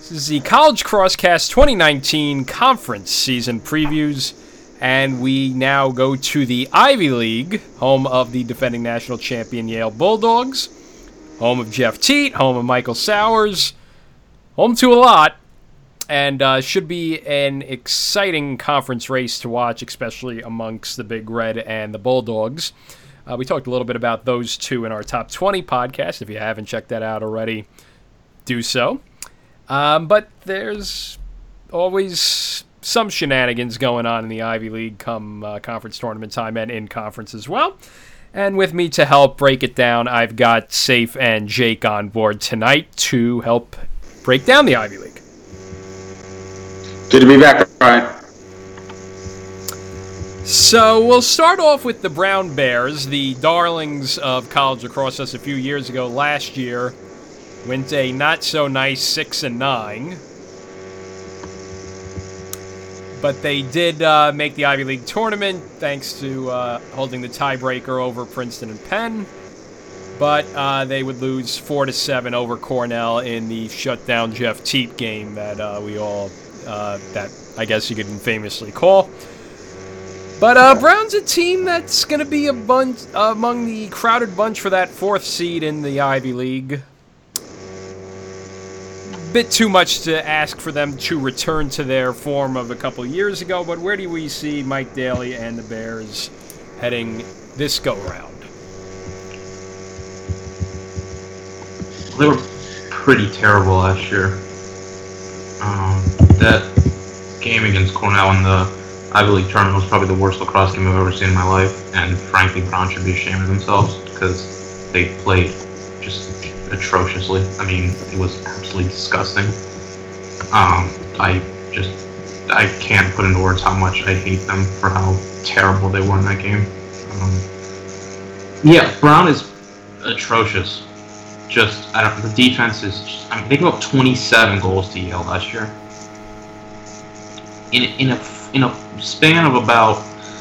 This is the College Crosscast 2019 conference season previews, and we now go to the Ivy League, home of the defending national champion Yale Bulldogs, home of Jeff Teat, home of Michael Sowers, home to a lot, and should be an exciting conference race to watch, especially amongst the Big Red and the Bulldogs. We talked a little bit about those two in our Top 20 podcast. If you haven't checked that out already, do so. But there's always some shenanigans going on in the Ivy League come conference tournament time and in conference as well. And with me to help break it down, I've got Safe and Jake on board tonight to help break down the Ivy League. Good to be back, Brian. So we'll start off with the Brown Bears, the darlings of college lacrosse us a few years ago. Last year went a not-so-nice 6-9. But they did make the Ivy League tournament thanks to holding the tiebreaker over Princeton and Penn. But they would lose 4-7 over Cornell in the shutdown Jeff Teat game that we all, that I guess you could famously call. But Brown's a team that's going to be a bunch among the crowded bunch for that fourth seed in the Ivy League. Bit too much to ask for them to return to their form of a couple years ago, but where do we see Mike Daly and the Bears heading this go-round? They were pretty terrible last year. That game against Cornell in the Ivy League tournament was probably the worst lacrosse game I've ever seen in my life, and frankly, Brown should be ashamed of themselves because they played just atrociously. I mean, it was absolutely disgusting. I can't put into words how much I hate them for how terrible they were in that game. Brown is atrocious. The defense is they gave up 27 goals to Yale last year. In a span of about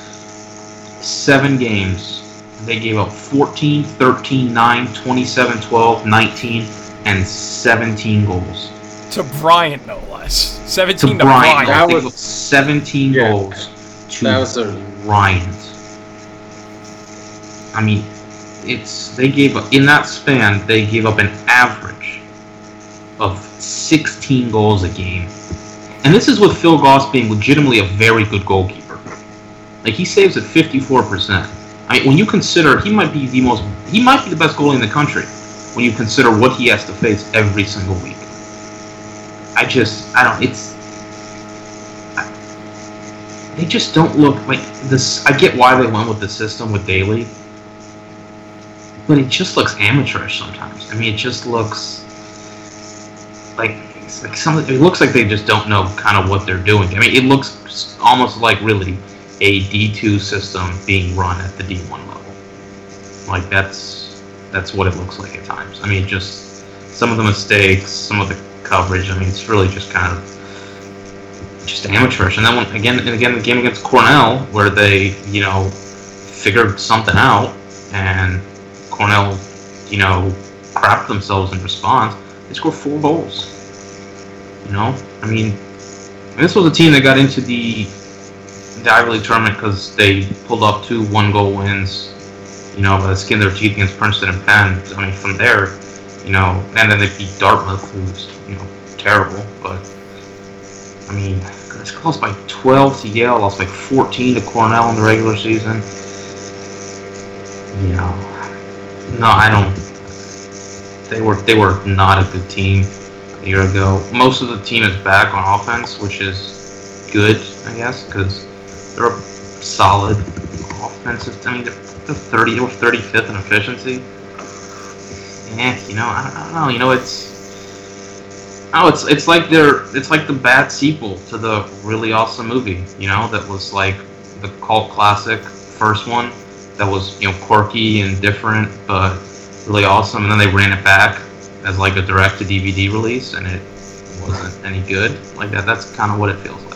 7 games, they gave up 14, 13, 9, 27, 12, 19, and 17 goals. To Bryant, no less. 17 to Bryant. That was 17 goals to Bryant. I mean, they gave up, in that span, they gave up an average of 16 goals a game. And this is with Phil Goss being legitimately a very good goalkeeper. Like, he saves at 54%. I mean, when you consider he might be the best goalie in the country when you consider what he has to face every single week. They just don't look like this. I get why they went with the system with Daly, but it just looks amateurish sometimes. I mean, it just looks like it looks like they just don't know kind of what they're doing. I mean, it looks almost like really a D2 system being run at the D1 level. Like that's what it looks like at times. I mean, just some of the mistakes, some of the coverage. I mean, it's really just kind of just amateurish. And then again, the game against Cornell, where they figured something out, and Cornell crapped themselves in response. They scored 4 goals. I mean, this was a team that got into the Ivy League tournament because they pulled off 2 1-goal wins, by the skin of their teeth against Princeton and Penn. I mean, from there, and then they beat Dartmouth, who's, terrible. But, I mean, they lost by 12 to Yale, lost by 14 to Cornell in the regular season. No, I don't. They were not a good team a year ago. Most of the team is back on offense, which is good, I guess, because they're a solid offensive. I mean, they're 35th in efficiency. I don't know. It's like the bad sequel to the really awesome movie. That was like the cult classic first one. That was quirky and different, but really awesome. And then they ran it back as like a direct-to-DVD release, and it wasn't any good. Like that. That's kind of what it feels like.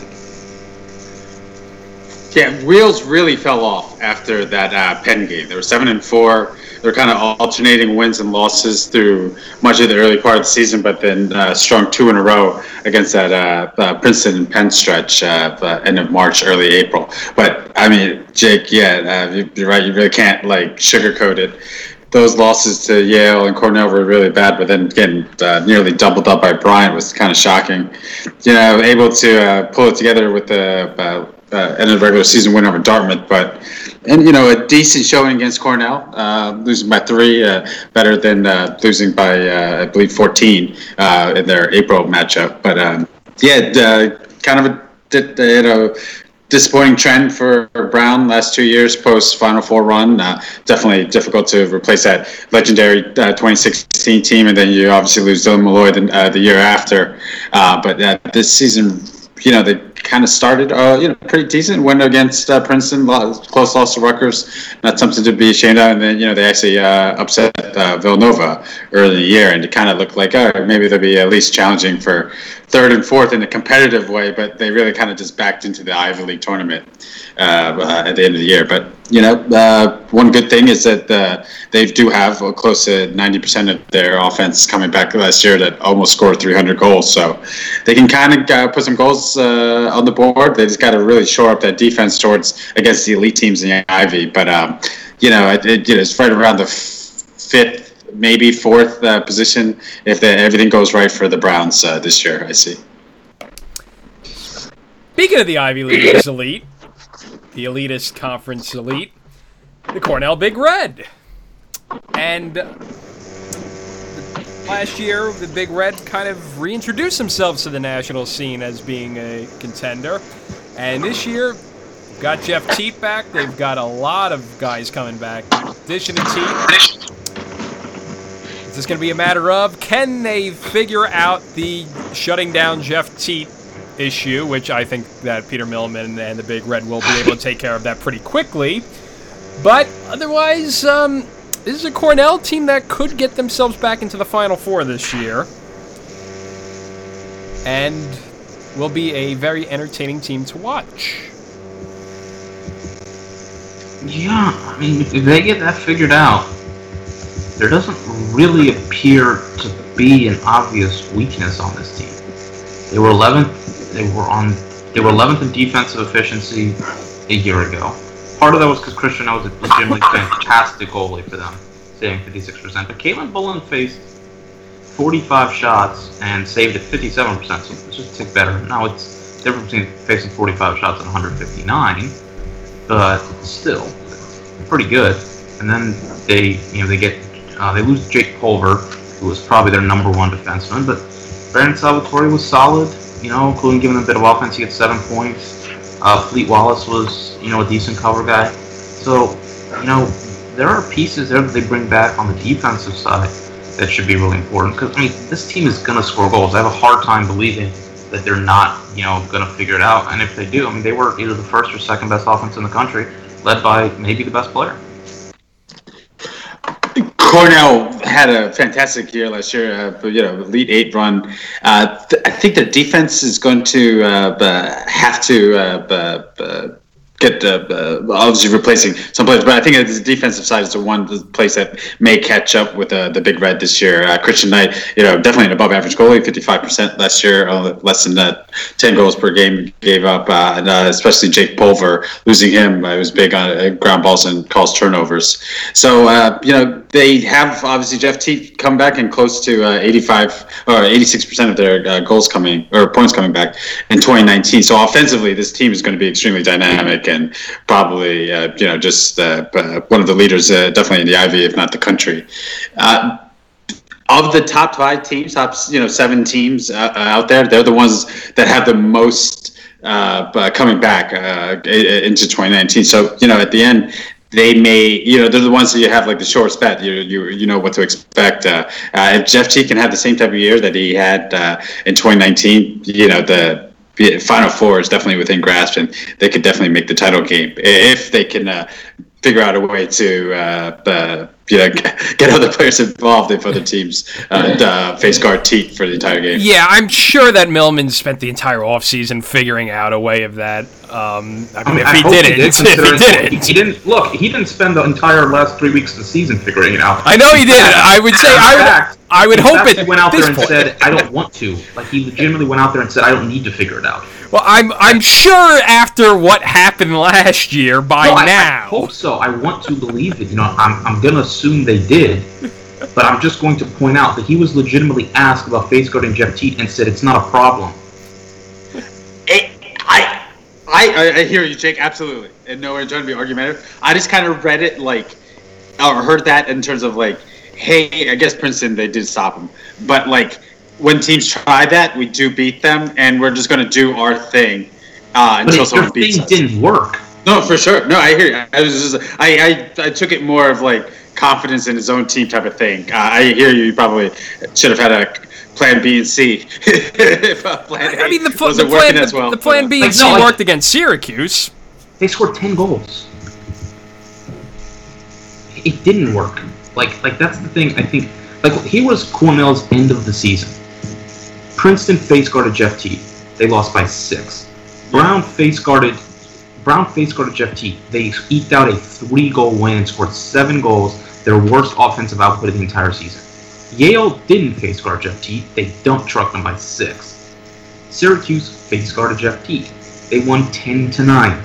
Yeah, wheels really fell off after that Penn game. They were 7-4. They're kind of alternating wins and losses through much of the early part of the season, but then strung 2 in a row against that Princeton and Penn stretch end of March, early April. But I mean, Jake, you're right. You really can't sugarcoat it. Those losses to Yale and Cornell were really bad, but then getting nearly doubled up by Bryant was kind of shocking. Able to pull it together with the end of the regular season win over Dartmouth, and a decent showing against Cornell, losing by 3, better than losing by I believe 14 in their April matchup. But kind of a disappointing trend for Brown last 2 years post Final Four run. Definitely difficult to replace that legendary 2016 team, and then you obviously lose Dylan Malloy the year after. But this season, they kind of started pretty decent. Win against Princeton, close loss to Rutgers, not something to be ashamed of. And then they actually upset Villanova early in the year, and it kind of looked like maybe they'll be at least challenging for 3rd and 4th in a competitive way. But they really kind of just backed into the Ivy League tournament at the end of the year. But one good thing is that they do have close to 90% of their offense coming back last year that almost scored 300 goals. So they can kind of put some goals on the board. They just got to really shore up that defense against the elite teams in the Ivy. But it's right around the 5th, maybe 4th position if everything goes right for the Browns this year. I see. Speaking of the Ivy League's elite, the elitist conference elite, the Cornell Big Red. And last year, the Big Red kind of reintroduced themselves to the national scene as being a contender. And this year, got Jeff Teat back. They've got a lot of guys coming back. In addition to Teat, it's just going to be a matter of, can they figure out the shutting down Jeff Teat issue, which I think that Peter Millman and the Big Red will be able to take care of that pretty quickly. But otherwise, this is a Cornell team that could get themselves back into the Final Four this year, and will be a very entertaining team to watch. Yeah, I mean, if they get that figured out, there doesn't really appear to be an obvious weakness on this team. They were 11th. They were 11th in defensive efficiency a year ago. Part of that was because Christian was a legitimately fantastic goalie for them, saving 56%. But Caitlin Bullen faced 45 shots and saved at 57%, so it's just a tick better. Now it's different between facing 45 shots and 159, but still, it's pretty good. And then they lose Jake Pulver, who was probably their number 1 defenseman, but Brandon Salvatore was solid, including giving them a bit of offense. He had 7 points. Fleet Wallace was, a decent cover guy. So, there are pieces there that they bring back on the defensive side that should be really important. Because, this team is going to score goals. I have a hard time believing that they're not, going to figure it out. And if they do, they were either the first or second best offense in the country, led by maybe the best player. Cornell had a fantastic year last year, Elite 8 run. I think their defense is going to have to get obviously replacing some players, but I think the defensive side is the one place that may catch up with the Big Red this year. Christian Knight, definitely an above average goalie, 55% last year, less than 10 goals per game gave up, and especially Jake Pulver, losing him, was big on ground balls and calls turnovers. So, they have obviously Jeff Teat come back and close to 85 or 86% of their points coming back in 2019. So offensively, this team is going to be extremely dynamic and probably just one of the leaders, definitely in the Ivy, if not the country. Of the top 5 teams, top 7 teams out there, they're the ones that have the most coming back into 2019. So at the end, they may, they're the ones that you have like the shortest bet. You know what to expect. If Jeff Teat can have the same type of year that he had in 2019, the Final Four is definitely within grasp, and they could definitely make the title game if they can figure out a way to get other players involved if other teams face guard Teat for the entire game. Yeah, I'm sure that Millman spent the entire offseason figuring out a way of that. If he didn't, he didn't spend the entire last 3 weeks of the season figuring it out. I know he did. I would say, I would hope it. He went out there and said, "I don't want to." Like, he legitimately went out there and said, "I don't need to figure it out." Well, I'm sure after what happened last year, by now. I hope so. I want to believe it. I'm gonna assume they did, but I'm just going to point out that he was legitimately asked about face guarding Jeff Teat and said it's not a problem. I hear you, Jake, absolutely. And nowhere trying to be argumentative. I just kind of read it or heard that in terms of hey, I guess Princeton, they did stop him. But when teams try that, we do beat them, and we're just going to do our thing until someone beats us. But didn't work. No, for sure. No, I hear you. I took it more of confidence in his own team type of thing. I hear you. You probably should have had a plan B and C. If plan A wasn't working as well. The plan B and C worked against Syracuse. They scored 10 goals. It didn't work. That's the thing. I think here was Cornell's end of the season. Princeton face guarded Jeff Teat. They lost by 6. Brown face guarded Jeff Teat. They eked out a 3-goal win and scored 7 goals. Their worst offensive output of the entire season. Yale didn't face guard Jeff Teat. They dump trucked them by 6. Syracuse face guarded Jeff Teat. They won 10-9.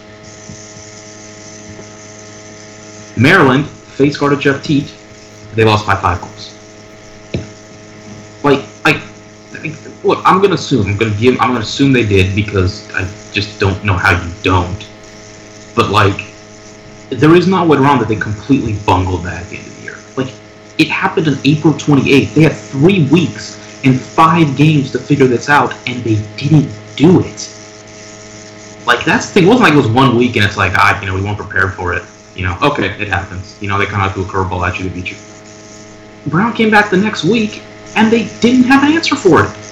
Maryland face guarded Jeff Teat. They lost by 5 goals. Look, I'm gonna assume. I'm gonna assume they did because I just don't know how you don't. But there is not a way around that they completely bungled that at the end of the year. It happened on April 28th. They had 3 weeks and 5 games to figure this out, and they didn't do it. That's the thing. It wasn't it was 1 week and it's we weren't prepared for it. Okay, it happens. They kind of threw a curveball at you to beat you. Brown came back the next week, and they didn't have an answer for it.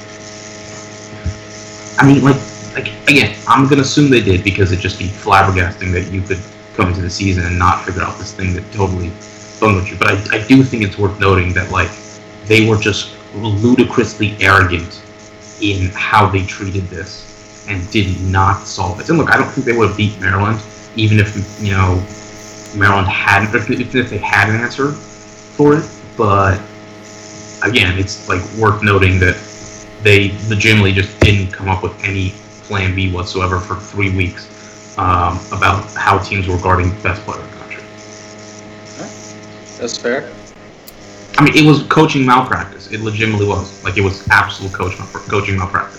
Again, I'm going to assume they did because it'd just be flabbergasting that you could come into the season and not figure out this thing that totally bungled you. But I do think it's worth noting that, they were just ludicrously arrogant in how they treated this and did not solve it. And look, I don't think they would have beat Maryland, even if, Maryland hadn't, if they had an answer for it. But again, it's worth noting that they legitimately just didn't come up with any plan B whatsoever for 3 weeks about how teams were guarding the best player in the country. That's fair. It was coaching malpractice. It legitimately was. It was absolute coaching malpractice.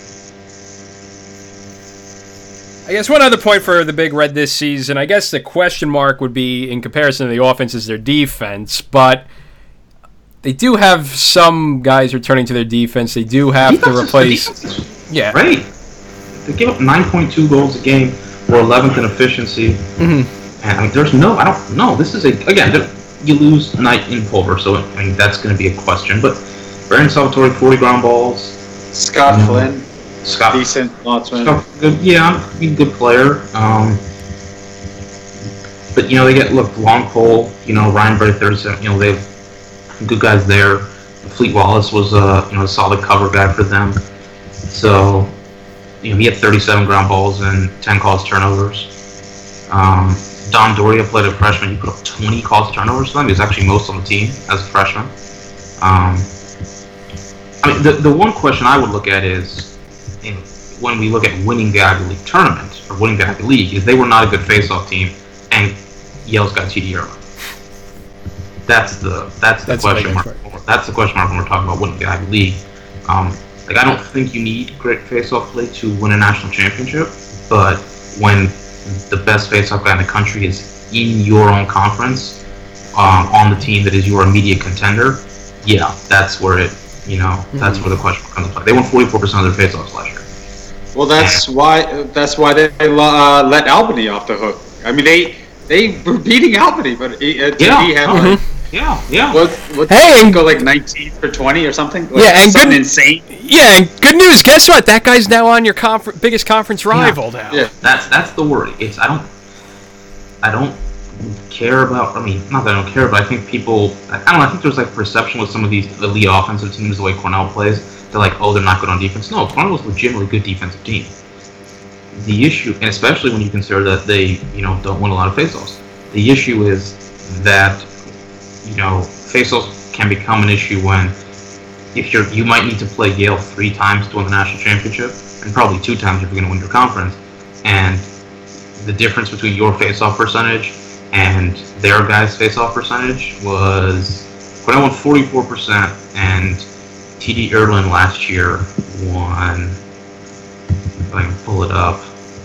I guess one other point for the Big Red this season, I guess the question mark would be, in comparison to the offense, is their defense, but they do have some guys returning to their defense. They do have to replace... Yeah. Great. They give up 9.2 goals a game. We're 11th in efficiency. Mm-hmm. And there's this is again, you lose Knight in Pulver, so that's going to be a question. But Baron Salvatore, 40 ground balls. Scott Flynn. Decent lotsman. Good player. But they get Long Pole, Ryan Bray 37. They have good guys there. Fleet Wallace was a solid cover guy for them. So he had 37 ground balls and 10 calls turnovers. Don Doria played a freshman. He put up 20 calls turnovers for them. He was actually most on the team as a freshman. The one question I would look at is, when we look at winning the Ivy League tournament or winning the Ivy League, is they were not a good face-off team, and Yale's got TD Ierlan. That's the question mark. That's the question mark when we're talking about winning the Ivy League. I don't think you need great face-off play to win a national championship, but when the best face-off guy in the country is in your own conference, on the team that is your immediate contender, that's where it. That's where the question comes into play. They won 44% of their face-offs last year. Well, that's why they let Albany off the hook. They were beating Albany, but What go 19 for 20 or something? Something insane. Yeah, and good news. Guess what? That guy's now on your biggest conference rival now. Yeah, that's the worry. It's I don't care about. Not that I don't care, but I think people. I think there's perception with some of these elite offensive teams, the way Cornell plays. They're they're not good on defense. No, Cornell was legitimately a good defensive team. the issue, and especially when you consider that they, don't win a lot of faceoffs, the issue is that, faceoffs can become an issue when you might need to play Yale 3 times to win the national championship, and probably 2 times if you're going to win your conference, and the difference between your faceoff percentage and their guys' faceoff percentage was Cornell won 44%, and TD Ierlan last year won. If I can pull it up.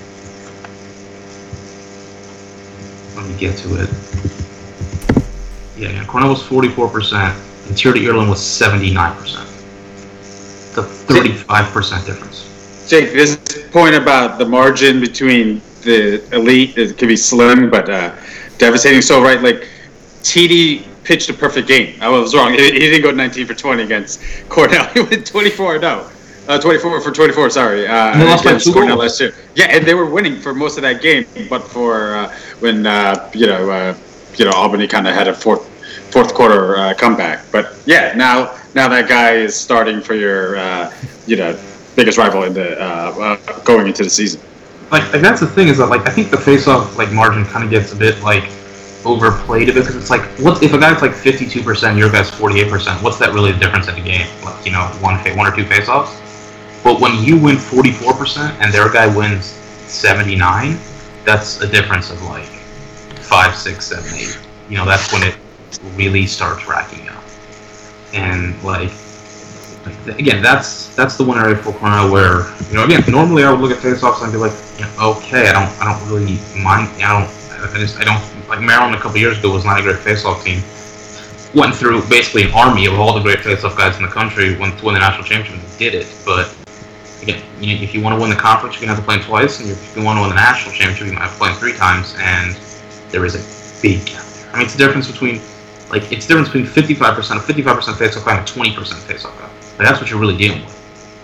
Let me get to it. Yeah, Cornell was 44%, and TD Ierlan was 79%. It's a 35% difference. Jake, this point about the margin between the elite, it can be slim, but devastating. So, right, like, TD pitched a perfect game. I was wrong. He didn't go 19 for 20 against Cornell. He went 24 for 24, sorry. They lost by 2 Cornell goals. last year. Yeah, and they were winning for most of that game, but for when Albany kind of had a fourth quarter comeback. But yeah, now that guy is starting for your biggest rival in the going into the season. Like that's the thing is that I think the face-off margin kind of gets a bit overplayed a bit, because it's what if a guy's 52%, your guy's 48%? What's that really the difference in a game? One or 2 face-offs. But when you win 44% and their guy wins 79, that's a difference of 5, 6, 7, 8. That's when it really starts racking up. And again, that's the one area for Cornell where again, normally I would look at face-offs and be okay, I don't really mind. I don't Maryland a couple years ago was not a great face-off team. Went through basically an army of all the great face-off guys in the country went to win the national championship and did it. But again, if you want to win the conference, you're gonna have to play them twice, and if you want to win the national championship, you might have to play them 3 times, and there is a big gap there. I mean, it's the difference between 55% face-off guy and a 20% face-off guy. That's what you're really dealing with.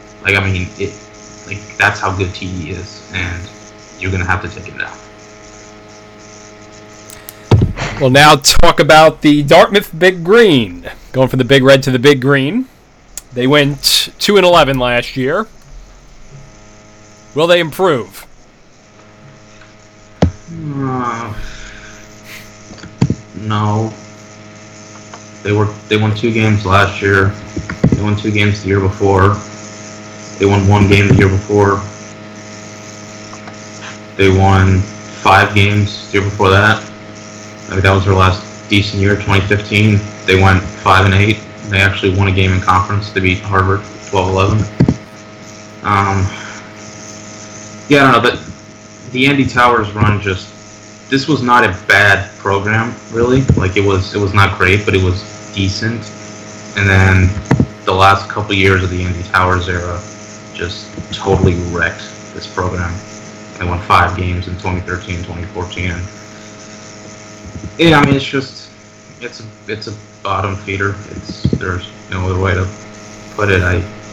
That's how good TD is, and you're gonna have to take him down. We'll now talk about the Dartmouth Big Green. Going from the Big Red to the Big Green. They went 2-11 last year. Will they improve? No. They won 2 games last year. They won 2 games the year before. They won 1 game the year before. They won 5 games the year before that. That was their last decent year, 2015. They went 5-8. They actually won a game in conference to beat Harvard 12-11. I don't know, but the Andy Towers run this was not a bad program, really. It was not great, but it was decent. And then the last couple years of the Andy Towers era just totally wrecked this program. They won 5 games in 2013, 2014. Yeah, I mean, it's a bottom feeder. There's no other way to put it.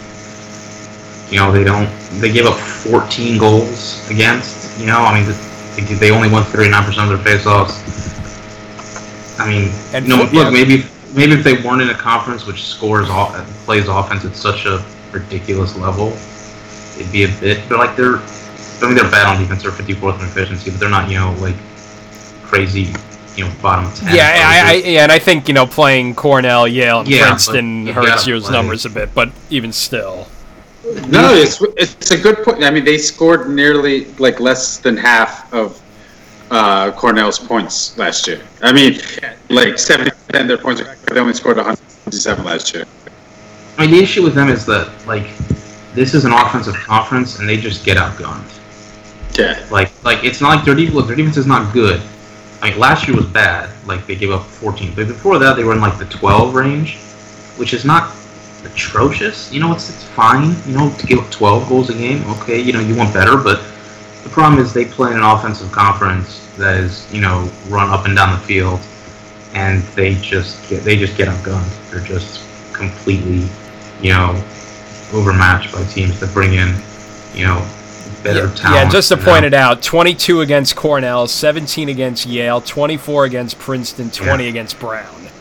They gave up 14 goals against, they only won 39% of their face-offs. I mean, look, maybe if they weren't in a conference which plays offense at such a ridiculous level, it'd be a bit, but they're bad on defense. They're 54th in efficiency, but they're not, crazy, bottom 10. Yeah, and I think, playing Cornell, Yale, and Princeton hurts your numbers a bit, but even still. No, it's a good point. I mean, they scored nearly less than half of Cornell's points last year. I mean, 70% of their points, they only scored 157 last year. I mean, the issue with them is that this is an offensive conference, and they just get outgunned. Yeah. It's not their defense is not good. I mean, last year was bad. They gave up 14, but before that they were in the 12 range, which is not atrocious. It's fine. To give up 12 goals a game. Okay, you want better, but the problem is they play in an offensive conference that is run up and down the field, and they just get outgunned. They're just completely overmatched by teams that bring in better talent. Yeah, just to point it out, 22 against Cornell, 17 against Yale, 24 against Princeton, 20 against Brown.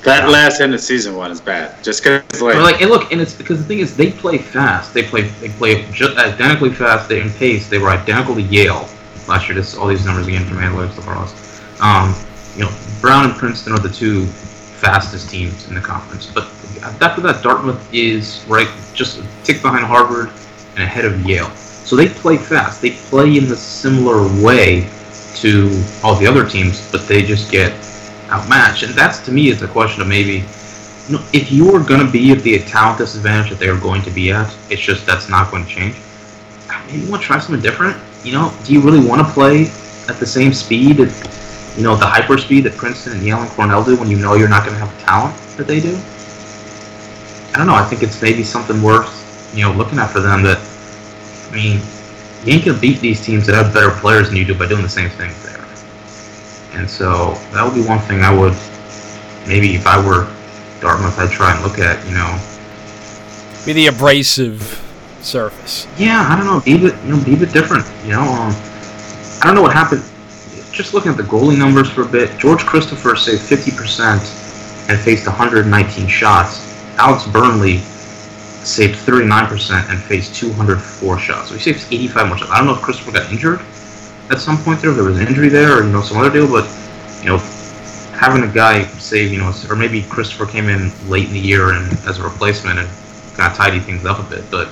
That last end of season one is bad. Just because, and it's because the thing is, they play fast. They play just identically fast. They're in pace. They were identical to Yale last year. All these numbers again from analytics lacrosse. Brown and Princeton are the two fastest teams in the conference. But after that, Dartmouth is right just a tick behind Harvard and ahead of Yale. So they play fast. They play in the similar way to all the other teams, but they just get outmatched. And that's, to me, is a question of maybe, if you are going to be at the talent disadvantage that they are going to be at, it's just that's not going to change. Maybe you want to try something different. Do you really want to play at the same speed, the hyper speed that Princeton and Yale and Cornell do when you know you're not going to have the talent that they do? I don't know. I think it's maybe something worth, looking at for them that, you ain't going to beat these teams that have better players than you do by doing the same thing there. And so that would be one thing I would, maybe if I were Dartmouth, I'd try and look at, Be the abrasive surface. Yeah, I don't know. Be a bit different, I don't know what happened. Just looking at the goalie numbers for a bit, George Christopher saved 50% and faced 119 shots. Alex Burnley saved 39% and faced 204 shots. So he saves 85 more shots. I don't know if Christopher got injured at some point there, if there was an injury there, or some other deal, but having a guy save, or maybe Christopher came in late in the year and as a replacement and kind of tidy things up a bit, but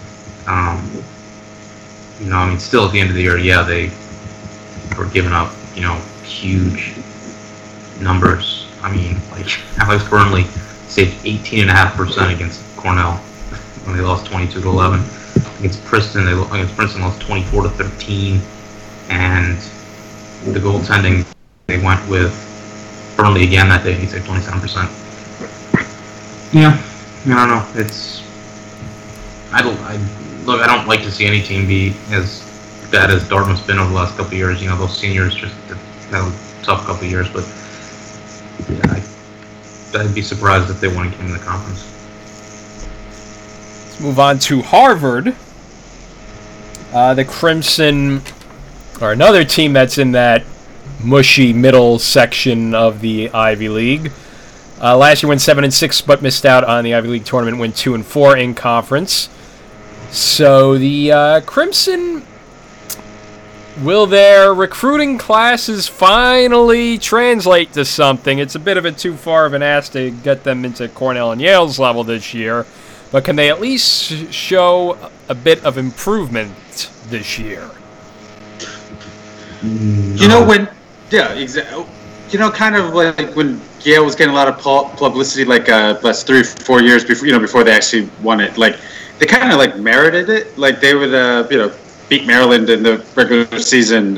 still at the end of the year, yeah, they were giving up, huge numbers. Alex Burnley saved 18.5% against Cornell when they lost 22-11. Against Princeton, lost 24-13. And the goaltending, they went with Burnley again that day. He saved 27%. Yeah, I don't know. I don't like to see any team be as bad as Dartmouth's been over the last couple of years. Those seniors just had a tough couple of years, but yeah, I'd be surprised if they won a game in the conference. Let's move on to Harvard. The Crimson are another team that's in that mushy middle section of the Ivy League. Last year went 7-6, but missed out on the Ivy League tournament. Went 2-4 in conference. So the Crimson, will their recruiting classes finally translate to something? It's a bit of too far of an ask to get them into Cornell and Yale's level this year, but can they at least show a bit of improvement this year? Exactly. Kind of like when Yale was getting a lot of publicity, like last 3 or 4 years before they actually won it. Like they kind of like merited it. Like they would, beat Maryland in the regular season.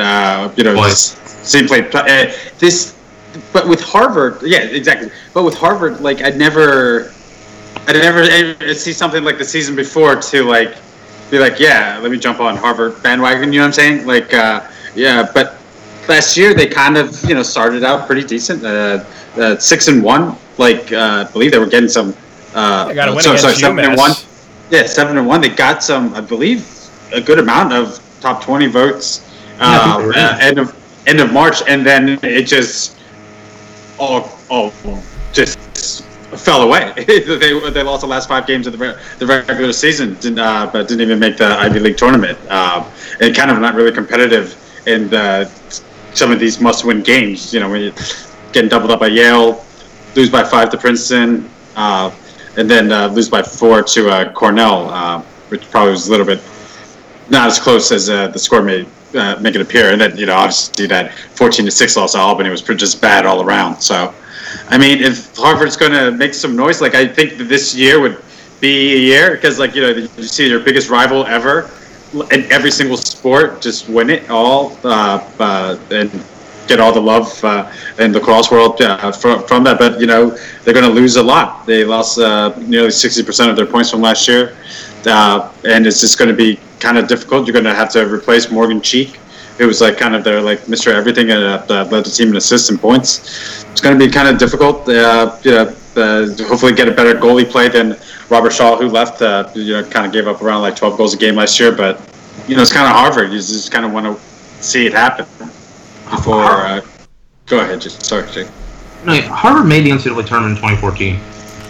But with Harvard, yeah, exactly. But with Harvard, like I'd never see something like the season before to like be like, yeah, let me jump on Harvard bandwagon. You know what I'm saying? Like, yeah, but. Last year they kind of started out pretty decent, 6-1. Like I believe they were getting some. They got a win against 7-1. Yeah, 7-1. They got some, I believe, a good amount of top 20 votes. End of March, and then it just all just fell away. they lost the last 5 games of the regular season, but didn't even make the Ivy League tournament. And kind of not really competitive in some of these must-win games. When you're getting doubled up by Yale, lose by 5 to Princeton, and then lose by 4 to Cornell, which probably was a little bit not as close as the score may make it appear. And then obviously that 14-6 loss to Albany was just bad all around. So, if Harvard's going to make some noise, like I think that this year would be a year because you see your biggest rival ever in every single sport just win it all and get all the love in the lacrosse world from that. But they're going to lose a lot. They lost nearly 60% of their points from last year, and it's just going to be kind of difficult. You're going to have to replace Morgan Cheek, who was like kind of their like Mr. Everything and led the team in assists and points. It's going to be kind of difficult. Hopefully get a better goalie play than Robert Shaw, who left, kind of gave up around like 12 goals a game last year. But, it's kind of Harvard. You just kind of want to see it happen before. Go ahead, sorry, Jake. No, Harvard made the NCAA tournament in 2014.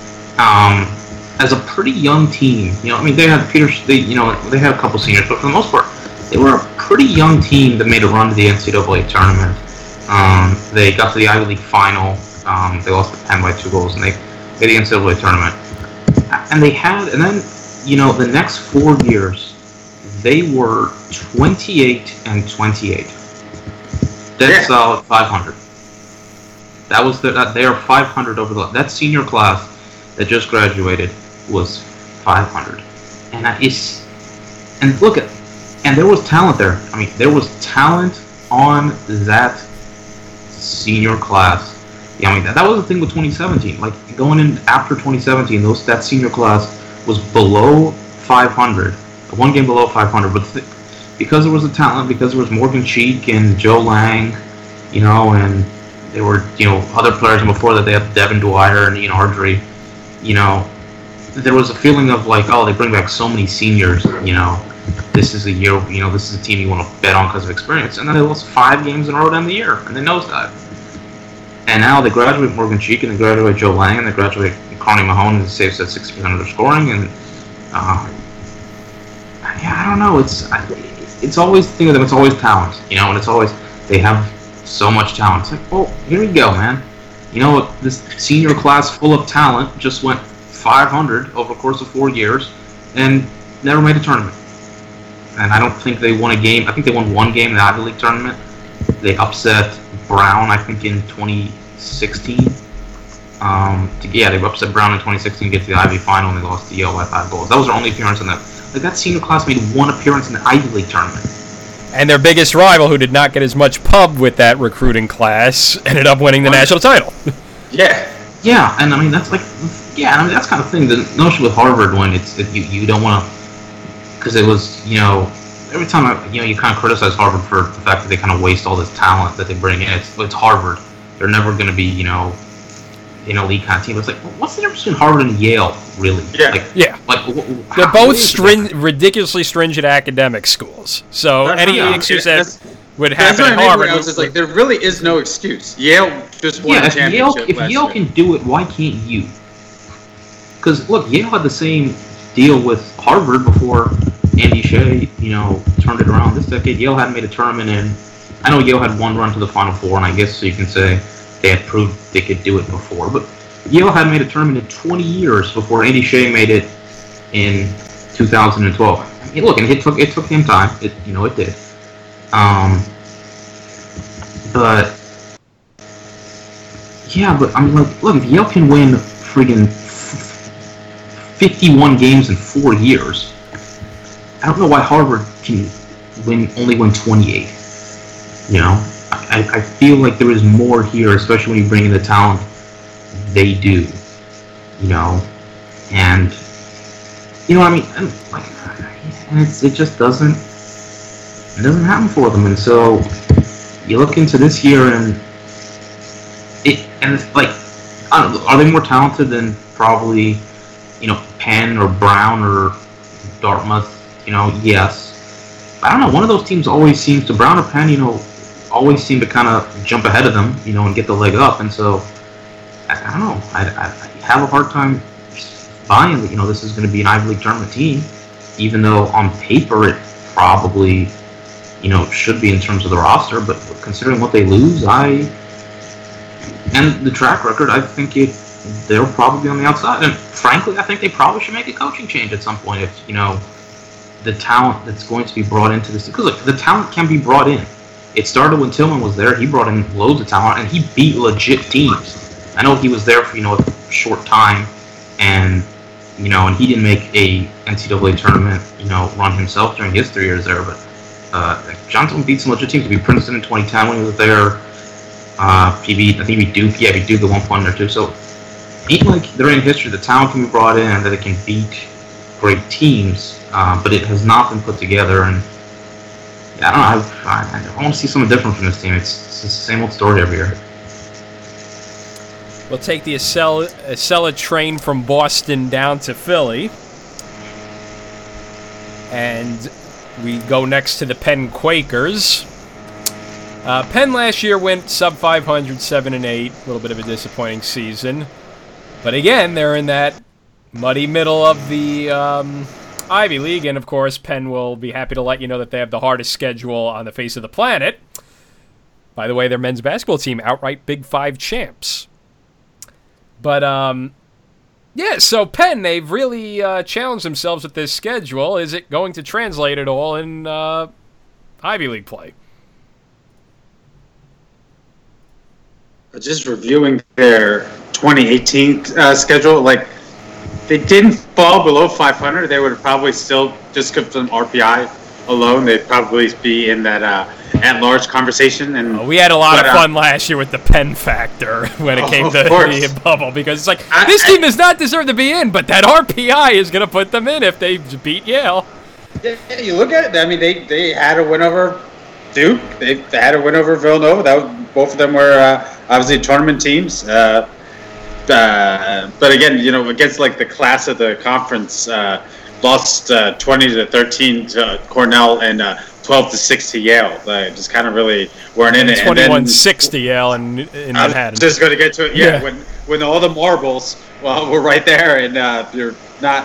As a pretty young team, I mean, they had they had a couple seniors, but for the most part, they were a pretty young team that made a run to the NCAA tournament. They got to the Ivy League final. They lost to Penn by 2 goals, and they made the NCAA tournament. And then, the next 4 years, they were 28-28. Dead solid 500. That was they are 500 over that senior class that just graduated was 500, and and there was talent there. I mean, there was talent on that senior class. Yeah, I mean that was the thing with 2017. Like going in after 2017, that senior class was below 500, one game below 500. But because there was a talent, because there was Morgan Cheek and Joe Lang, and there were other players before that. They had Devin Dwyer and Ian Ardrey. There was a feeling of like, oh, they bring back so many seniors. This is a year. This is a team you want to bet on because of experience. And then they lost 5 games in a row to end the year, and they nosedive. And now they graduate Morgan Cheek, and they graduate Joe Lang, and they graduate Carney Mahone, and saves at 6% of their scoring. And I don't know. It's always the thing with them. It's always talent, and it's always they have so much talent. It's like, well, here we go, man. This senior class full of talent just went 500 over the course of 4 years and never made a tournament. And I don't think they won a game. I think they won 1 game in the Ivy League tournament. They upset Brown, I think, in 2016. They upset Brown in 2016 to get to the Ivy final, and they lost to Yale by 5 goals. That was their only appearance in that. Like, that senior class made 1 appearance in the Ivy League tournament. And their biggest rival, who did not get as much pub with that recruiting class, ended up winning the national title. Yeah. Yeah, and I mean, that's like, that's kind of thing. The notion with Harvard, when you don't want to, because it was, every time you kind of criticize Harvard for the fact that they kind of waste all this talent that they bring in. It's Harvard. They're never going to be, an elite kind of team. It's like, what's the difference between Harvard and Yale, really? Yeah. They're both ridiculously stringent academic schools. So any excuse that would happen at Harvard. Is like, there really is no excuse. Yale just won a championship. If Yale can do it, why can't you? Because, look, Yale had the same deal with Harvard before Andy Shea, turned it around this decade. Yale hadn't made a tournament in. I know Yale had 1 run to the Final Four, and I guess so you can say they had proved they could do it before. But Yale hadn't made a tournament in 20 years before Andy Shea made it in 2012. I mean, look, and it took him time. It did. But I mean, look, if Yale can win friggin' 51 games in 4 years, I don't know why Harvard can only win 28. I feel like there is more here, especially when you bring in the talent they do. And I mean, and it just doesn't happen for them. And so you look into this year, and it's like, I don't know, are they more talented than probably Penn or Brown or Dartmouth? Yes. But I don't know, one of those teams always seems to, Brown or Penn, always seem to kind of jump ahead of them, and get the leg up. And so, I don't know, I have a hard time buying that, this is going to be an Ivy League tournament team, even though on paper it probably, should be in terms of the roster. But considering what they lose, and the track record, I think they'll probably be on the outside. And frankly, I think they probably should make a coaching change at some point if, the talent that's going to be brought into this. Because, look, the talent can be brought in. It started when Tillman was there. He brought in loads of talent, and he beat legit teams. I know he was there for, a short time, and, and he didn't make a NCAA tournament, run himself during his 3 years there. But Johnson beat some legit teams. He beat Princeton in 2010 when he was there. He beat Duke. Yeah, he beat Duke at one point there, too. So, even like they're in history, the talent can be brought in, that it can beat great teams, but it has not been put together. And I don't know. I want to see something different from this team. It's the same old story every year. We'll take the Acela train from Boston down to Philly, and we go next to the Penn Quakers. Penn last year went sub 500, 7-8, a little bit of a disappointing season. But again, they're in that muddy middle of the Ivy League, and of course, Penn will be happy to let you know that they have the hardest schedule on the face of the planet. By the way, their men's basketball team outright Big Five champs. But, yeah, so Penn, they've really challenged themselves with this schedule. Is it going to translate at all in Ivy League play? Just reviewing their 2018 schedule, like, they didn't fall below 500. They would probably still, just from RPI alone, they'd probably be in that at-large conversation. And we had a lot of fun last year with the Penn factor when it came to the bubble, because it's like, this team does not deserve to be in, but that RPI is going to put them in if they beat Yale. Yeah, you look at it, I mean, they had a win over Duke. They had a win over Villanova. Both of them were obviously tournament teams. But again, you know, against like the class of the conference, lost 20-13 to Cornell and 12-6 to Yale. Just kind of really weren't in it. 21-6 to Yale in Manhattan. Just going to get to it. Yeah, when all the marbles were right there, and you're not,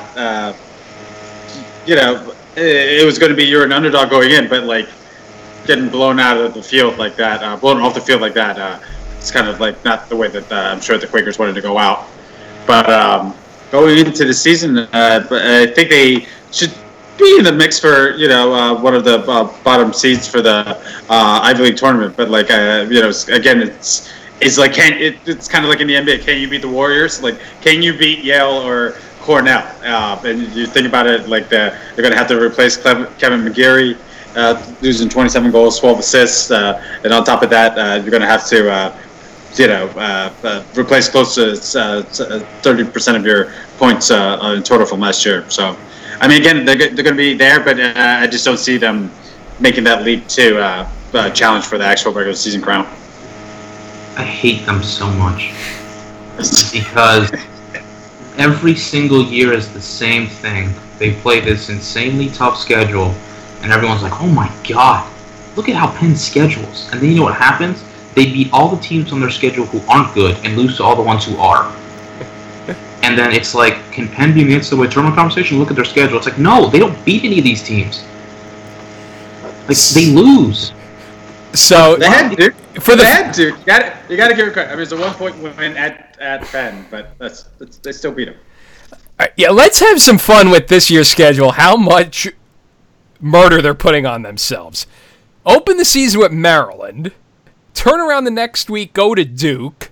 you know, it was going to be you're an underdog going in, but like getting blown out of the field like that, blown off the field like that. It's kind of like not the way that I'm sure the Quakers wanted to go out. But going into the season, I think they should be in the mix for, you know, one of the bottom seeds for the Ivy League tournament. But like, you know, again, it's like it's kind of like in the NBA. Can you beat the Warriors? Like, can you beat Yale or Cornell? And you think about it, like they're going to have to replace Kevin McGeary, losing 27 goals, 12 assists, and on top of that, you're going to have to. Replace close to 30% of your points in total from last year. So, I mean, again, they're going to be there, but I just don't see them making that leap to challenge for the actual regular season crown. I hate them so much because every single year is the same thing. They play this insanely tough schedule, and everyone's like, oh my God, look at how Penn schedules. And then you know what happens? They beat all the teams on their schedule who aren't good and lose to all the ones who are. And then it's like, can Penn be in the NCAA tournament conversation? Look at their schedule. It's like, no, they don't beat any of these teams. Like, they lose. So they had Duke. You got to give it credit. I mean, it's a 1-point win at Penn, but they still beat them. Yeah, let's have some fun with this year's schedule. How much murder they're putting on themselves. Open the season with Maryland. Turn around the next week, go to Duke.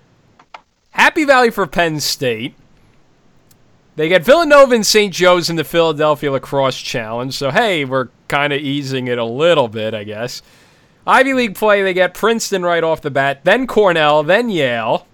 Happy Valley for Penn State. They get Villanova and St. Joe's in the Philadelphia Lacrosse Challenge. So, hey, we're kind of easing it a little bit, I guess. Ivy League play, they get Princeton right off the bat, then Cornell, then Yale.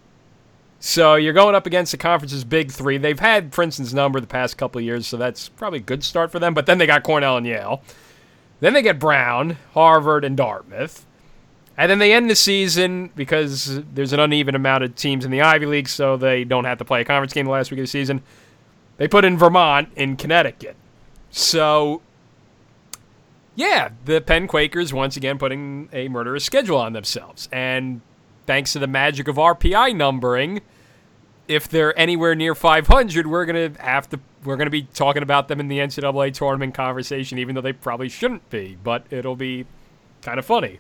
So you're going up against the conference's big three. They've had Princeton's number the past couple of years, so that's probably a good start for them. But then they got Cornell and Yale. Then they get Brown, Harvard, and Dartmouth. And then they end the season because there's an uneven amount of teams in the Ivy League, so they don't have to play a conference game the last week of the season. They put in Vermont in Connecticut. So, yeah, the Penn Quakers once again putting a murderous schedule on themselves. And thanks to the magic of RPI numbering, if they're anywhere near 500, we're gonna be talking about them in the NCAA tournament conversation, even though they probably shouldn't be. But it'll be kind of funny.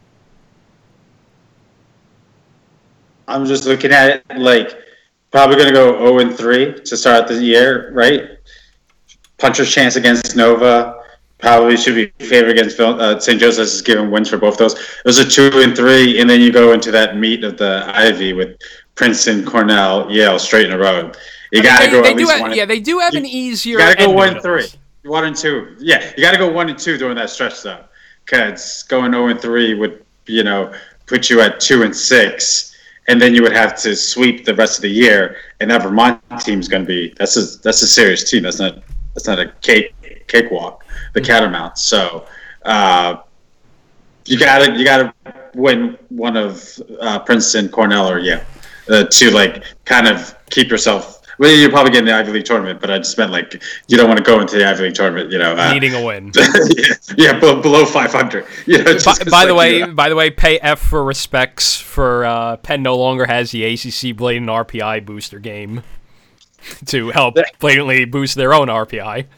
I'm just looking at it like probably going to go 0-3 to start the year, right? Puncher's chance against Nova. Probably should be favored against St. Joseph's, is given wins for both those. Those are 2-3, and then you go into that meat of the Ivy with Princeton, Cornell, Yale, straight in a row. You got to go at least one. Yeah, they do have an easier. You got to go 1-3, 1-2. Yeah, you got to go 1-2 during that stretch though, because going 0-3 would put you at 2-6. And then you would have to sweep the rest of the year, and that Vermont team's going to be that's a serious team. That's not a cakewalk, the Catamounts. So you gotta win one of Princeton, Cornell, or Yale to like kind of keep yourself Well, you're probably getting the Ivy League tournament, but I just meant like you don't want to go into the Ivy League tournament, needing a win. Below 500. By the way, pay F for respects for Penn no longer has the ACC Blatant RPI booster game to help blatantly boost their own RPI.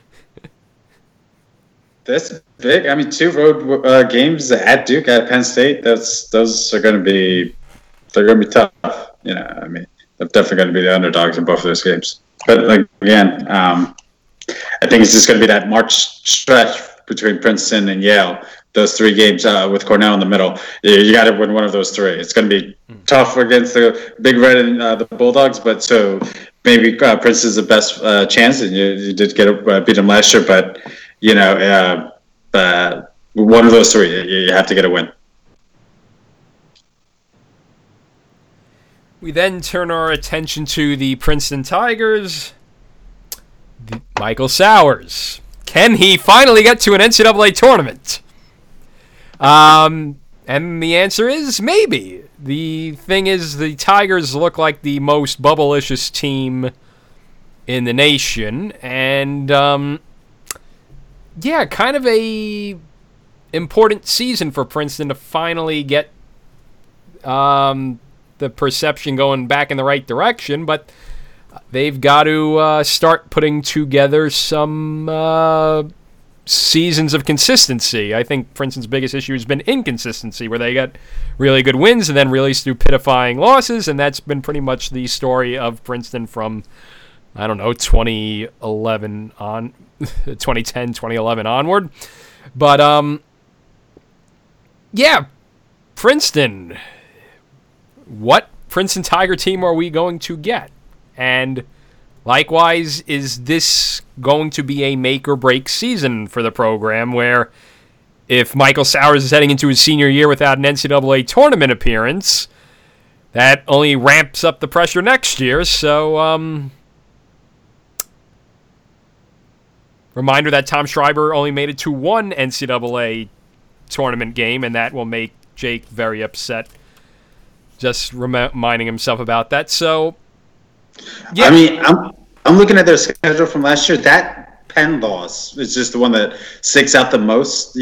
That's big. I mean, 2 road games at Duke, at Penn State. Those are going to be tough. I mean, they're definitely going to be the underdogs in both of those games. But again, I think it's just going to be that March stretch between Princeton and Yale. Those 3 games with Cornell in the middle. You got to win one of those 3. It's going to be tough against the Big Red and the Bulldogs, but so maybe Princeton's the best chance, and you did beat them last year, but. One of those 3, you have to get a win. We then turn our attention to the Princeton Tigers. Michael Sowers. Can he finally get to an NCAA tournament? And the answer is maybe. The thing is, the Tigers look like the most bubblicious team in the nation, and kind of a important season for Princeton to finally get the perception going back in the right direction, but they've got to start putting together some seasons of consistency. I think Princeton's biggest issue has been inconsistency, where they got really good wins and then really stupidifying losses, and that's been pretty much the story of Princeton from, 2011 on 2010, 2011 onward. But, Princeton. What Princeton Tiger team are we going to get? And likewise, is this going to be a make-or-break season for the program, where if Michael Sowers is heading into his senior year without an NCAA tournament appearance, that only ramps up the pressure next year. So, reminder that Tom Schreiber only made it to 1 NCAA tournament game, and that will make Jake very upset, just reminding himself about that. So, yeah. I mean, I'm looking at their schedule from last year. That Penn loss is just the one that sticks out the most.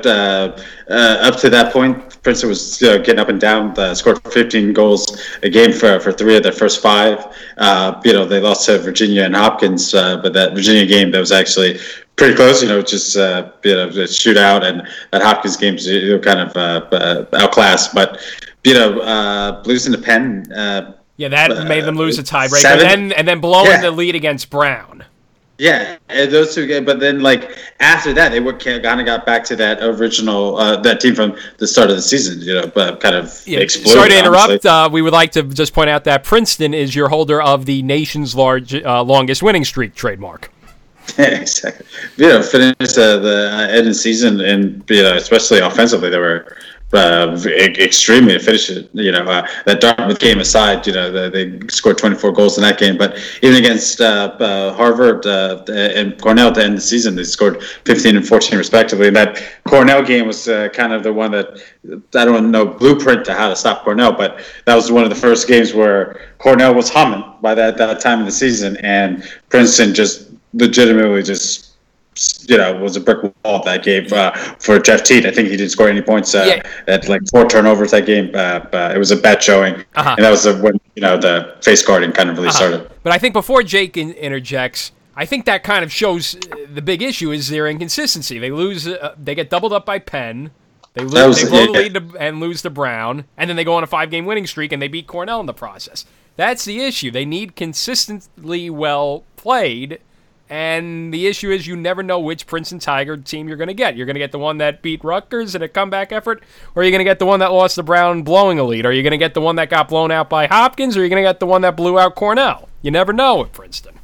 Up to that point, Princeton was getting up and down. Scored 15 goals a game for 3 of their first 5. They lost to Virginia and Hopkins, but that Virginia game, that was actually pretty close. Just a shootout, and that Hopkins game's kind of outclassed. But losing to Penn. That made them lose a tiebreaker, and then blowing the lead against Brown. Yeah, those 2 games. But then, after that, they kind of got back to that original that team from the start of the season. Kind of exploded. Sorry to interrupt. We would like to just point out that Princeton is your holder of the nation's longest winning streak trademark. Yeah, exactly. Finished the end of the season, and especially offensively, they were extremely efficient. That Dartmouth game aside, they scored 24 goals in that game. But even against Harvard and Cornell at the end of the season, they scored 15 and 14 respectively. And that Cornell game was kind of the one that, I don't know, blueprint to how to stop Cornell, but that was one of the first games where Cornell was humming by that time of the season, and Princeton just legitimately just was a brick wall that game for Jeff Teat. I think he didn't score any points at 4 turnovers that game. It was a bad showing, and that was when the face guarding kind of really started. But I think before Jake interjects, I think that kind of shows the big issue is their inconsistency. They lose, they get doubled up by Penn. They blow the lead and lose to Brown, and then they go on a 5-game winning streak and they beat Cornell in the process. That's the issue. They need consistently well played. And the issue is you never know which Princeton Tiger team you're going to get. You're going to get the one that beat Rutgers in a comeback effort, or are you going to get the one that lost to Brown blowing a lead? Are you going to get the one that got blown out by Hopkins, or are you going to get the one that blew out Cornell? You never know with Princeton.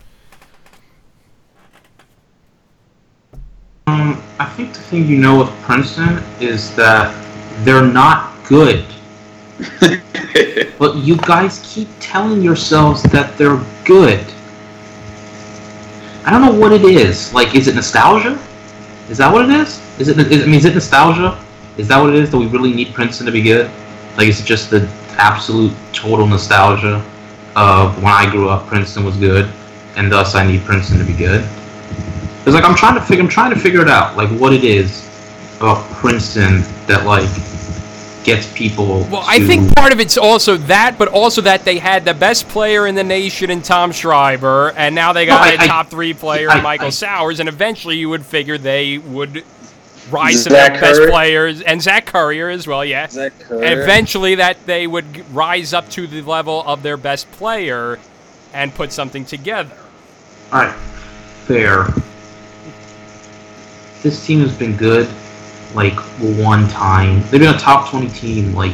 I think the thing with Princeton is that they're not good. But you guys keep telling yourselves that they're good. I don't know what it is. Is it nostalgia? Is that what it is? Is it nostalgia? Is that what it is, that we really need Princeton to be good? Is it just the absolute total nostalgia of when I grew up, Princeton was good, and thus I need Princeton to be good. It's like I'm trying to figure it out, like what it is about Princeton that like gets people. Well, I think part of it's also that, but also that they had the best player in the nation in Tom Schreiber, and now they got a top 3 player in Michael Sowers, and eventually you would figure they would rise to their best players, and Zach Currier as well, yeah. And eventually that they would rise up to the level of their best player and put something together. All right, fair. This team has been good, like, one time. They've been a top 20 team, like,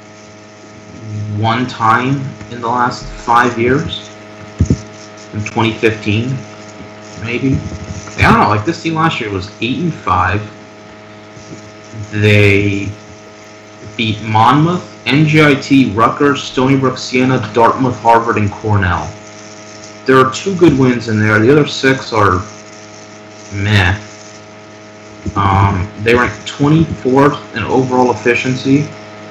one time in the last 5 years. In 2015, maybe. I don't know, like, this team last year was 8-5. They beat Monmouth, NJIT, Rutgers, Stony Brook, Siena, Dartmouth, Harvard, and Cornell. There are 2 good wins in there. The other 6 are meh. They ranked 24th in overall efficiency.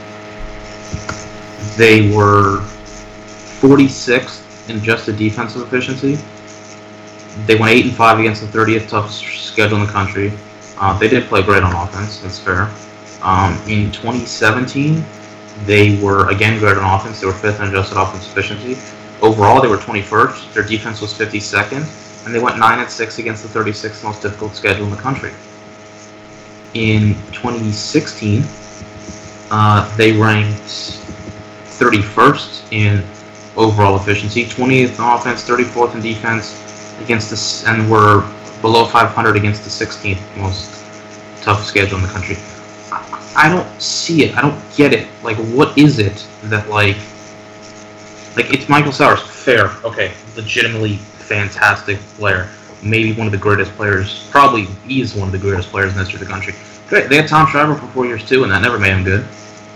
They were 46th in adjusted defensive efficiency. They went 8-5 against the 30th toughest schedule in the country. They did play great on offense, that's fair. In 2017, they were again great on offense. They were 5th in adjusted offense efficiency. Overall, they were 21st. Their defense was 52nd, and they went 9-6 against the 36th most difficult schedule in the country. In 2016, they ranked 31st in overall efficiency, 20th in offense, 34th in defense, and were below 500 against the 16th most tough schedule in the country. I don't see it. I don't get it. Like, what is it that, like it's Michael Sowers. Fair. Okay. Legitimately fantastic player. Maybe one of the greatest players. Probably he is one of the greatest players in the history of the country. Great. They had Tom Schreiber for 4 years, too, and that never made him good.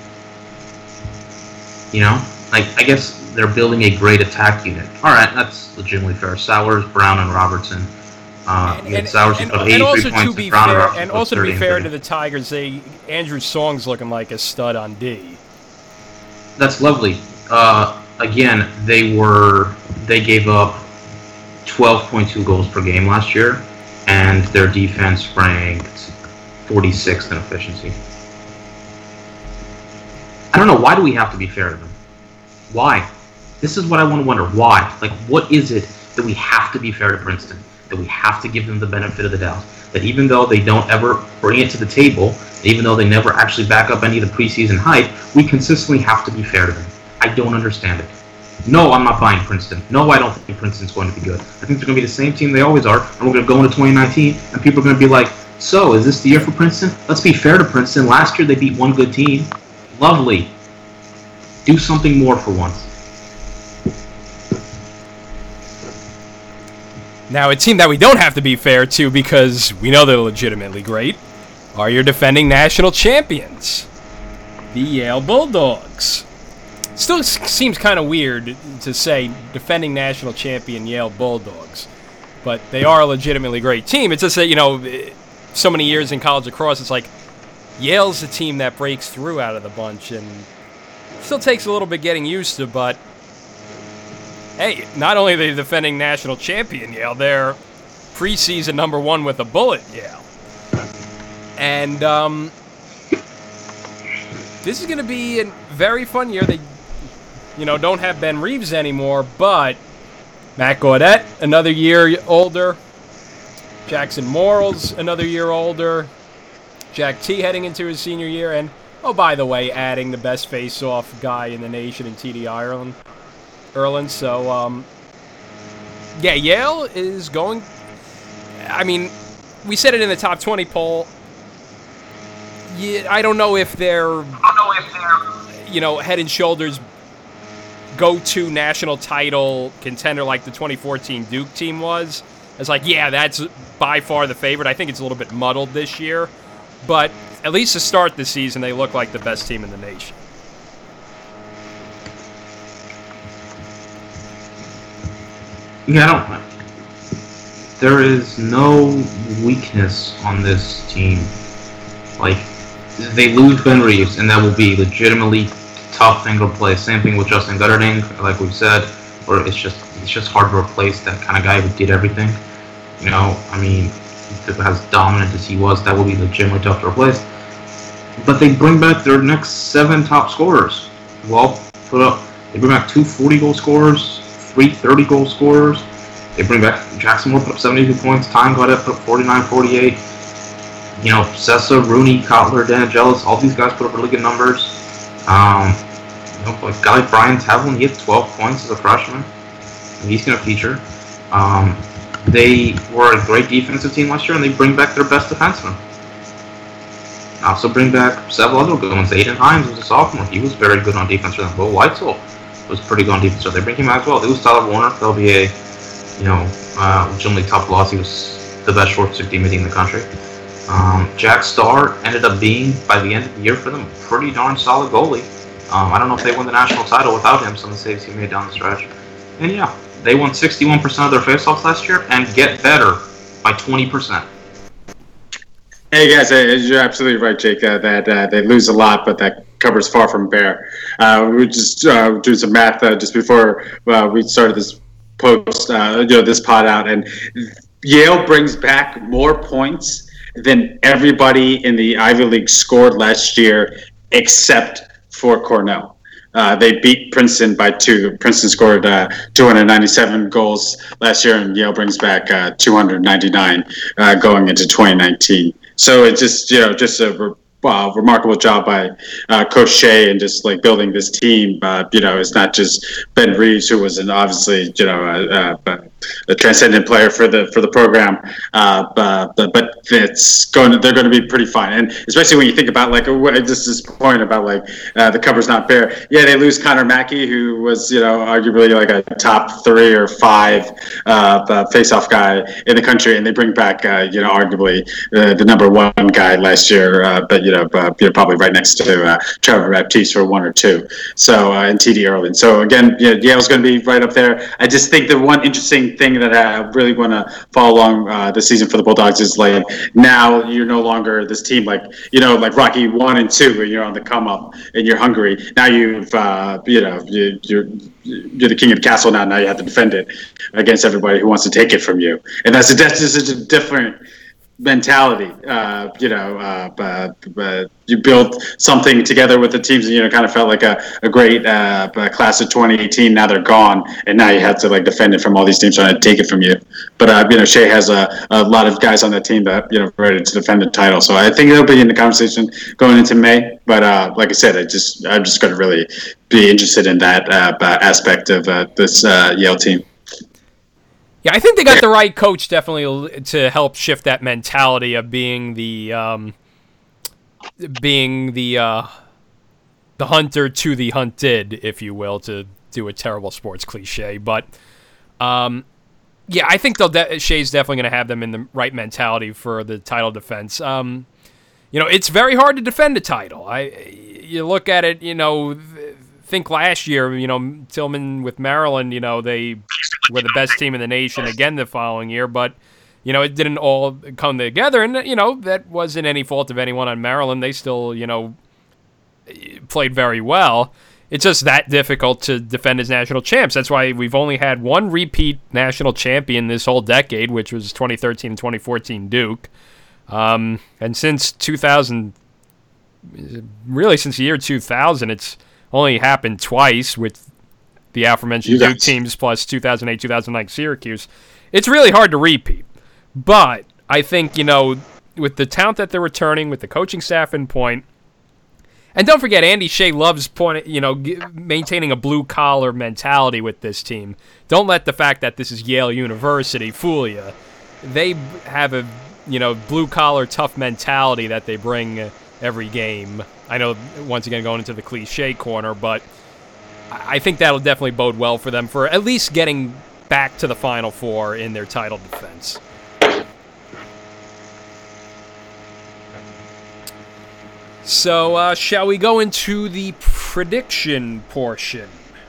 You know? Like, I guess they're building a great attack unit. All right, that's legitimately fair. Sowers, Brown, and Robertson. Sowers put 83 also points, to be fair, and also to be fair to the Tigers, Andrew Song's looking like a stud on D. That's lovely. Again, they gave up 12.2 goals per game last year, and their defense ranked 46th in efficiency. I don't know, why do we have to be fair to them? Why? This is what I want to wonder. Why? Like, what is it that we have to be fair to Princeton? That we have to give them the benefit of the doubt? That even though they don't ever bring it to the table, even though they never actually back up any of the preseason hype, we consistently have to be fair to them. I don't understand it. No, I'm not buying Princeton. No, I don't think Princeton's going to be good. I think they're going to be the same team they always are, and we're going to go into 2019, and people are going to be like, so, is this the year for Princeton? Let's be fair to Princeton. Last year they beat one good team. Lovely. Do something more for once. Now, a team that we don't have to be fair to because we know they're legitimately great are your defending national champions, the Yale Bulldogs. Still seems kind of weird to say defending national champion Yale Bulldogs, but they are a legitimately great team. It's just that, you know, so many years in college lacrosse, it's like Yale's the team that breaks through out of the bunch, and still takes a little bit getting used to, but hey, not only are they defending national champion Yale, they're preseason number 1 with a bullet Yale. And this is going to be a very fun year. They, you know, don't have Ben Reeves anymore, but Matt Gaudette, another year older. Jackson Morrell's another year older. Jack T heading into his senior year, and oh, by the way, adding the best face-off guy in the nation in TD Erland. So, yeah, Yale is going. I mean, we said it in the top 20 poll. Yeah, I don't know if they're, you know, head and shoulders go-to national title contender like the 2014 Duke team was. It's like, yeah, that's by far the favorite. I think it's a little bit muddled this year. But at least to start the season, they look like the best team in the nation. Yeah, there is no weakness on this team. Like, they lose Ben Reeves, and that will be legitimately tough finger play. Same thing with Justin Gutterding, like we've said. where it's just hard to replace that kind of guy who did everything. You know, I mean, as dominant as he was, that will be legitimately tough to replace. But they bring back their next 7 top scorers. They bring back 2 40-goal scorers, 3 30-goal scorers. They bring back Jackson Moore, put up 72 points. Time Gaudette put up 49, 48. You know, Sessa, Rooney, Kotler, Danigelis, all these guys put up really good numbers. You know, like a guy like Brian Tevlin, he had 12 points as a freshman. And he's going to feature. They were a great defensive team last year, and they bring back their best defenseman. Also bring back several other good ones. Aiden Hines was a sophomore. He was very good on defense for them. Will Weitzel was pretty good on defense, so they bring him out as well. They lose Tyler Warner. That'll be a, legitimately tough loss. He was the best short stick DMD in the country. Jack Starr ended up being, by the end of the year for them, a pretty darn solid goalie. I don't know if they won the national title without him, some of the saves he made down the stretch. And yeah, they won 61% of their faceoffs last year and get better by 20%. Hey guys, you're absolutely right, Jake. That they lose a lot, but that cover's far from bare. We were just doing some math just before we started this post, this pod out, and Yale brings back more points than everybody in the Ivy League scored last year, except for Cornell. They beat Princeton by 2. Princeton scored 297 goals last year, and Yale brings back 299 going into 2019. So it's just a remarkable job by Coach Shea and just like building this team. It's not just Ben Reeves, who was obviously a transcendent player for the program, but they're going to be pretty fine. And especially when you think about just this point about the cover's not bare. Yeah, they lose Connor Mackey, who was arguably like a top 3 or 5 face-off guy in the country, and they bring back arguably the number 1 guy last year, probably right next to Trevor Baptiste for 1 or 2. So and TD Erlin. So again, Yale's going to be right up there. I just think the one interesting thing that I really want to follow along this season for the Bulldogs is now you're no longer this team like Rocky 1 and 2 where you're on the come up and you're hungry. Now you've you're the king of the castle now. Now you have to defend it against everybody who wants to take it from you, and that's just a different mentality. But you built something together with the teams, and kind of felt like a great class of 2018. Now they're gone, and now you have to defend it from all these teams trying to take it from you. But Shea has a lot of guys on that team that ready to defend the title. So I think they'll be in the conversation going into May. But like I said, I'm just going to really be interested in that aspect of this Yale team. Yeah, I think they got the right coach definitely to help shift that mentality of being the hunter to the hunted, if you will, to do a terrible sports cliche. But I think Shea's definitely going to have them in the right mentality for the title defense. It's very hard to defend a title. You look at it, think last year, Tillman with Maryland, they were the best team in the nation again the following year, but, it didn't all come together, and, that wasn't any fault of anyone on Maryland. They still, played very well. It's just that difficult to defend as national champs. That's why we've only had 1 repeat national champion this whole decade, which was 2013 and 2014 Duke. And since 2000, really since the year 2000, it's only happened twice with the aforementioned Duke teams plus 2008, 2009 Syracuse. It's really hard to repeat. But I think, with the talent that they're returning, with the coaching staff in point, and don't forget, Andy Shea loves maintaining a blue-collar mentality with this team. Don't let the fact that this is Yale University fool you. They have a, blue-collar, tough mentality that they bring every game. I know, once again, going into the cliche corner, but I think that'll definitely bode well for them for at least getting back to the Final Four in their title defense. So, shall we go into the prediction portion?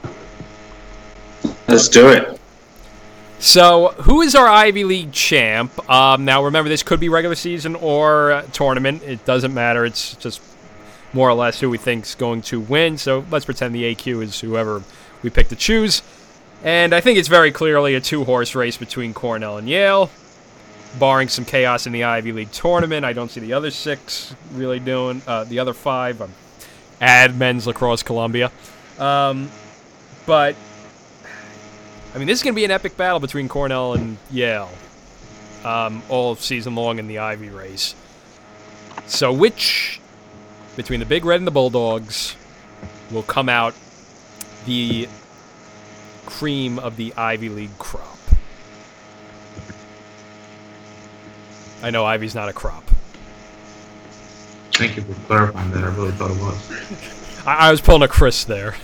Let's do it. So, who is our Ivy League champ? Now, remember, this could be regular season or tournament. It doesn't matter. It's just more or less who we think is going to win. So, let's pretend the AQ is whoever we pick to choose. And I think it's very clearly a two-horse race between Cornell and Yale. Barring some chaos in the Ivy League tournament, I don't see the other 6 really doing. The other 5, add men's lacrosse Columbia. But, I mean, this is going to be an epic battle between Cornell and Yale all season long in the Ivy race. So which, between the Big Red and the Bulldogs, will come out the cream of the Ivy League crop? I know Ivy's not a crop. Thank you for clarifying that. I really thought it was. I was pulling a Chris there.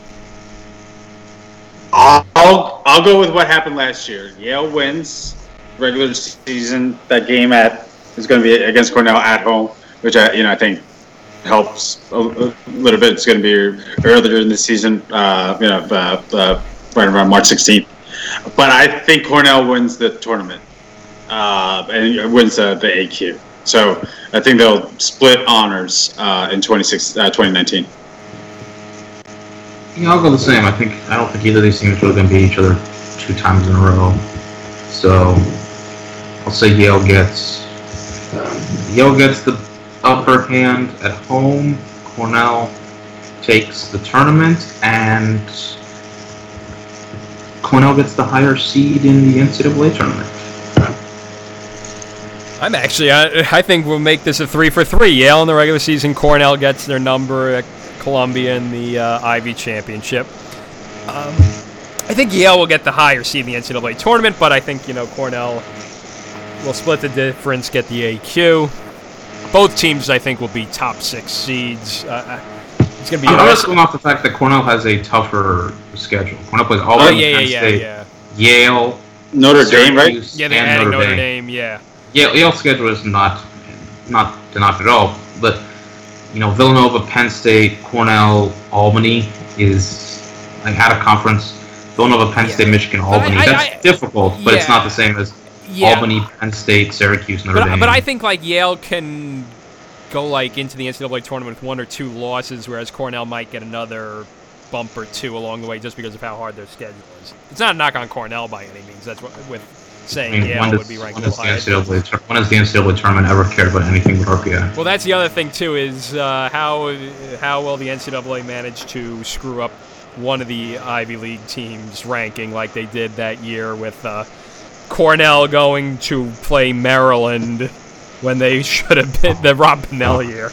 I'll go with what happened last year. Yale wins regular season. That game is going to be against Cornell at home, which I think helps a little bit. It's going to be earlier in the season, right around March 16th. But I think Cornell wins the tournament and wins the AQ. So I think they'll split honors in 2019. Yeah, I'll go the same. I don't think either of these teams are really going to beat each other 2 times in a row. So I'll say Yale gets the upper hand at home. Cornell takes the tournament, and Cornell gets the higher seed in the NCAA tournament. I think we'll make this a 3-for-3. Yale in the regular season, Cornell gets their number at Columbia in the Ivy Championship. I think Yale will get the higher seed in the NCAA tournament, but I think, Cornell will split the difference, get the AQ. Both teams, I think, will be top 6 seeds. It's going to be. I'm just going off the fact that Cornell has a tougher schedule. Cornell plays Auburn, Penn State, Yale, Notre Dame, right? Yeah, they're adding Notre Dame. Yeah. Yale's schedule is not to knock at all, but Villanova, Penn State, Cornell, Albany is out of conference. Villanova, Penn State, Michigan, Albany. That's difficult, but it's not the same as Albany, Penn State, Syracuse, Notre Dame. But I think Yale can go into the NCAA tournament with 1 or 2 losses, whereas Cornell might get another bump or 2 along the way just because of how hard their schedule is. It's not a knock on Cornell by any means. That's what with saying Yale would be ranked high. When has the NCAA tournament ever cared about anything but RPI? Well, that's the other thing too is how will the NCAA manage to screw up one of the Ivy League teams' ranking like they did that year with Cornell going to play Maryland when they should have been the Rob Pennell year.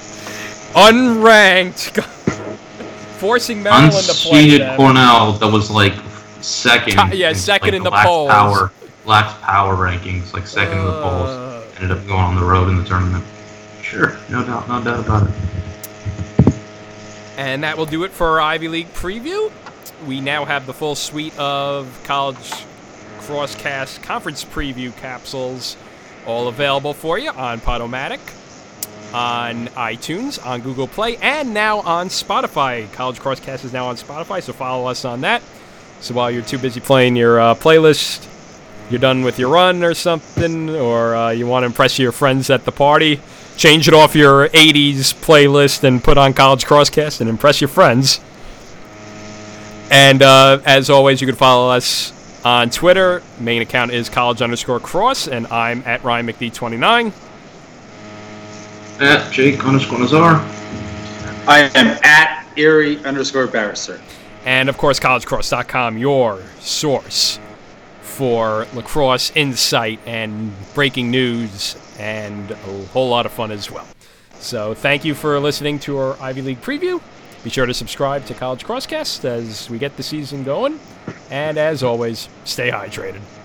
Unranked, forcing Maryland to play them. Unseeded Cornell that was second. Second in the polls. Lacks power rankings, second in the polls. Ended up going on the road in the tournament. Sure, no doubt about it. And that will do it for our Ivy League preview. We now have the full suite of College Crosscast conference preview capsules all available for you on Podomatic, on iTunes, on Google Play, and now on Spotify. College Crosscast is now on Spotify, so follow us on that. So while you're too busy playing your playlist, you're done with your run or something, or you want to impress your friends at the party, change it off your 80s playlist and put on College Crosscast and impress your friends. And as always, you can follow us on Twitter. Main account is college_cross, and I'm at Ryan McD29. At Jake_Nazar. I am at Erie_Barrister. And of course, collegecross.com, your source for lacrosse insight and breaking news and a whole lot of fun as well. So thank you for listening to our Ivy League preview. Be sure to subscribe to College Crosscast as we get the season going. And as always, stay hydrated.